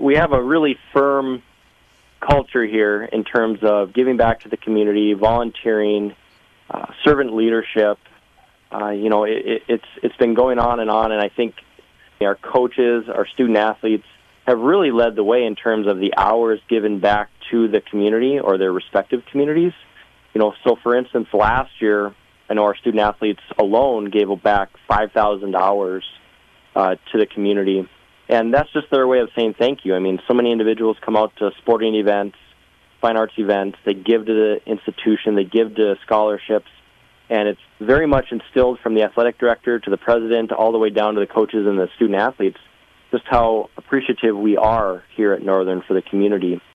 we have a really firm culture here in terms of giving back to the community, volunteering, servant leadership. It's been going on, and I think our coaches, our student athletes, have really led the way in terms of the hours given back to the community or their respective communities. So for instance, last year, I know our student athletes alone gave back 5,000 hours to the community. And that's just their way of saying thank you. I mean, so many individuals come out to sporting events, fine arts events, they give to the institution, they give to scholarships, and it's very much instilled from the athletic director to the president all the way down to the coaches and the student athletes just how appreciative we are here at Northern for the community.